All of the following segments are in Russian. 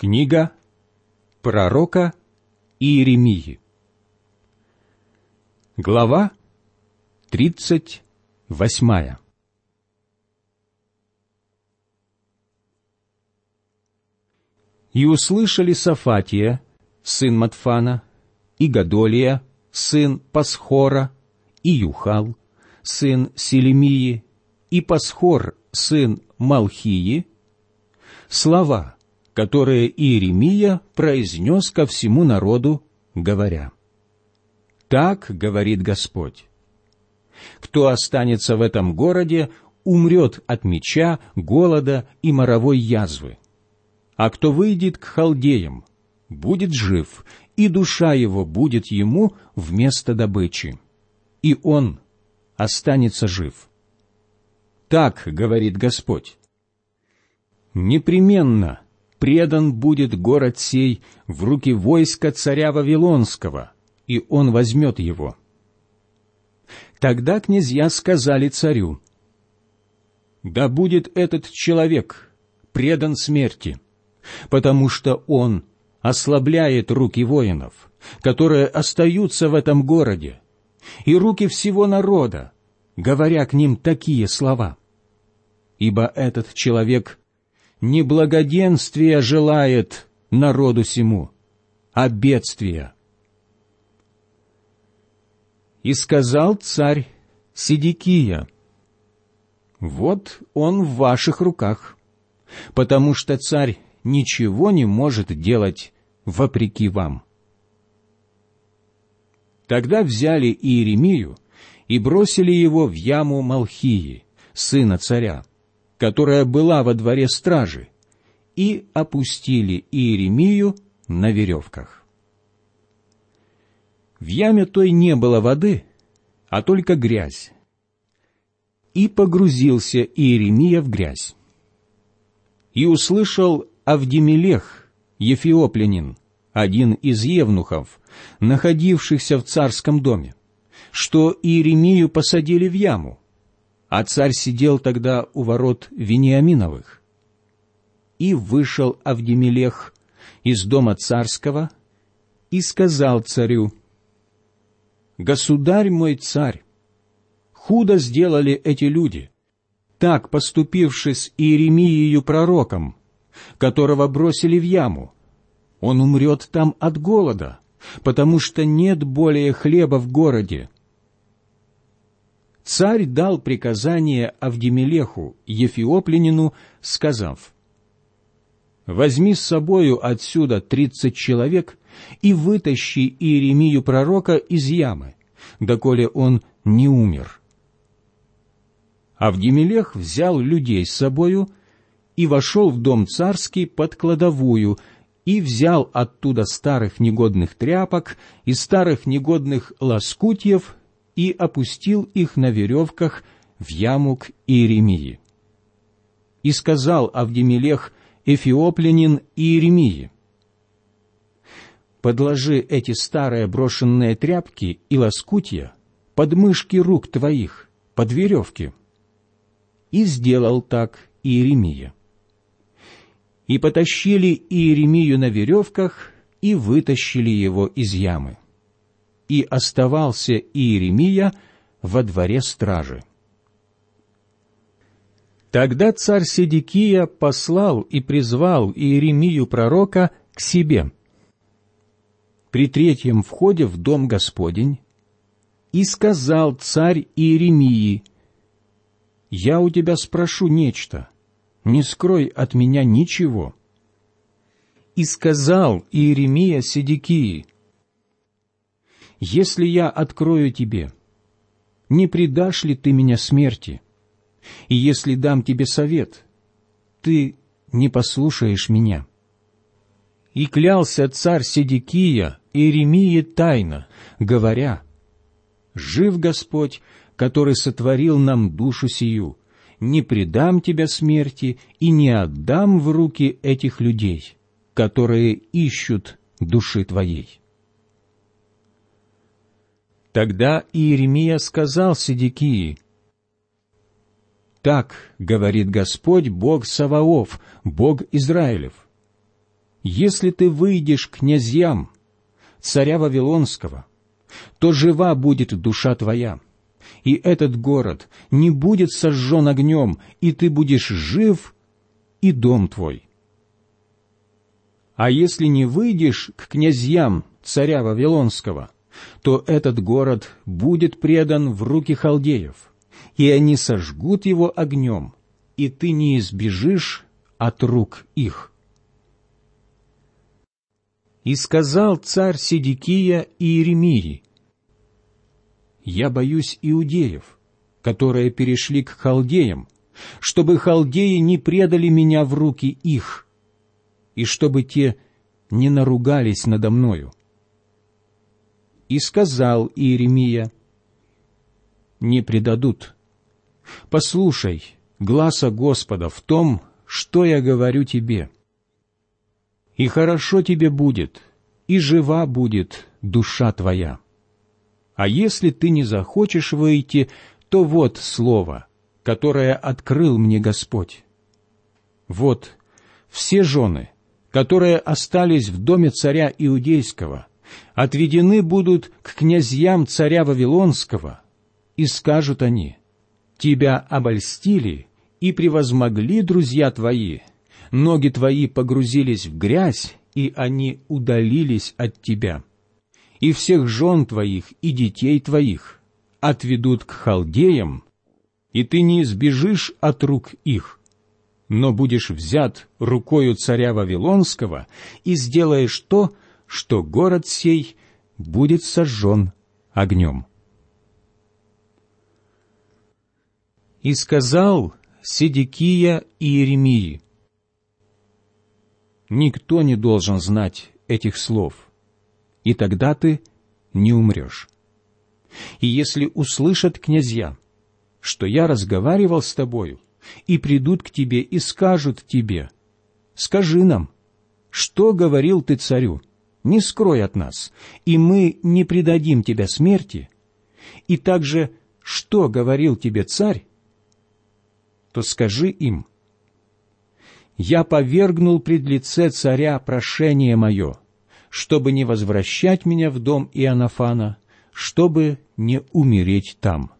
Книга пророка Иеремии. Глава 38. «И услышали Сафатия, сын Матфана, и Гадолия, сын Пасхора, и Юхал, сын Селемии, и Пасхор, сын Малхии, слова, которые Иеремия произнес ко всему народу, говоря: «Так говорит Господь: кто останется в этом городе, умрет от меча, голода и моровой язвы, а кто выйдет к халдеям, будет жив, и душа его будет ему вместо добычи, и он останется жив. Так говорит Господь: непременно предан будет город сей в руки войска царя Вавилонского, и он возьмет его». Тогда князья сказали царю: «Да будет этот человек предан смерти, потому что он ослабляет руки воинов, которые остаются в этом городе, и руки всего народа, говоря к ним такие слова. Ибо этот человек не благоденствия желает народу сему, а бедствия». И сказал царь Седекия: «Вот он в ваших руках, потому что царь ничего не может делать вопреки вам». Тогда взяли Иеремию и бросили его в яму Малхии, сына царя, которая была во дворе стражи, и опустили Иеремию на веревках. В яме той не было воды, а только грязь. И погрузился Иеремия в грязь. И услышал Авдемелех, ефиоплянин, один из евнухов, находившихся в царском доме, что Иеремию посадили в яму, а царь сидел тогда у ворот Вениаминовых. И вышел Авдемелех из дома царского и сказал царю: «Государь мой царь, худо сделали эти люди, так поступивши с Иеремиею пророком, которого бросили в яму. Он умрет там от голода, потому что нет более хлеба в городе». Царь дал приказание Авдемелеху, ефиоплянину, сказав: «Возьми с собою отсюда 30 человек и вытащи Иеремию пророка из ямы, доколе он не умер». Авдемелех взял людей с собою и вошел в дом царский под кладовую, и взял оттуда старых негодных тряпок и старых негодных лоскутьев, и опустил их на веревках в яму к Иеремии. И сказал Авдемелех, эфиоплянин, Иеремии: «Подложи эти старые брошенные тряпки и лоскутья под мышки рук твоих, под веревки». И сделал так Иеремия. И потащили Иеремию на веревках, и вытащили его из ямы. И оставался Иеремия во дворе стражи. Тогда царь Седекия послал и призвал Иеремию пророка к себе при третьем входе в дом Господень, и сказал царь Иеремии: «Я у тебя спрошу нечто, не скрой от меня ничего». И сказал Иеремия Седекии: «Если я открою тебе, не предашь ли ты меня смерти? И если дам тебе совет, ты не послушаешь меня?» И клялся царь Седекия Иеремии тайно, говоря: «Жив Господь, который сотворил нам душу сию, не предам тебя смерти и не отдам в руки этих людей, которые ищут души твоей». Тогда Иеремия сказал Седекии: «Так говорит Господь, Бог Саваоф, Бог Израилев: если ты выйдешь к князьям царя Вавилонского, то жива будет душа твоя, и этот город не будет сожжен огнем, и ты будешь жив, и дом твой. А если не выйдешь к князьям царя Вавилонского, то этот город будет предан в руки халдеев, и они сожгут его огнем, и ты не избежишь от рук их». И сказал царь Седекия Иеремии: «Я боюсь иудеев, которые перешли к халдеям, чтобы халдеи не предали меня в руки их, и чтобы те не наругались надо мною». И сказал Иеремия: «Не предадут. Послушай гласа Господа в том, что я говорю тебе. И хорошо тебе будет, и жива будет душа твоя. А если ты не захочешь выйти, то вот слово, которое открыл мне Господь. Вот все жены, которые остались в доме царя Иудейского, отведены будут к князьям царя Вавилонского, и скажут они: тебя обольстили и превозмогли друзья твои, ноги твои погрузились в грязь, и они удалились от тебя. И всех жен твоих и детей твоих отведут к халдеям, и ты не избежишь от рук их, но будешь взят рукою царя Вавилонского и сделаешь то, что город сей будет сожжен огнем». И сказал Седекия Иеремии: «Никто не должен знать этих слов, и тогда ты не умрешь. И если услышат князья, что я разговаривал с тобою, и придут к тебе и скажут тебе: скажи нам, что говорил ты царю, не скрой от нас, и мы не предадим тебя смерти, и также, что говорил тебе царь, то скажи им: я повергнул пред лице царя прошение мое, чтобы не возвращать меня в дом Иоаннафана, чтобы не умереть там».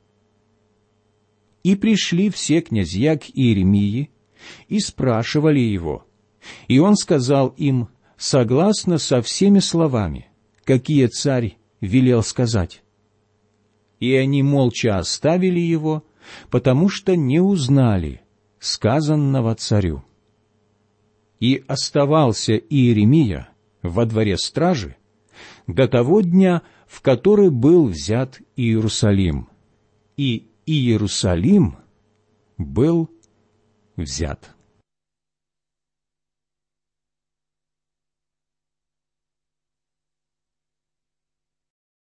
И пришли все князья к Иеремии и спрашивали его, и он сказал им согласно со всеми словами, какие царь велел сказать. И они молча оставили его, потому что не узнали сказанного царю. И оставался Иеремия во дворе стражи до того дня, в который был взят Иерусалим, и Иерусалим был взят.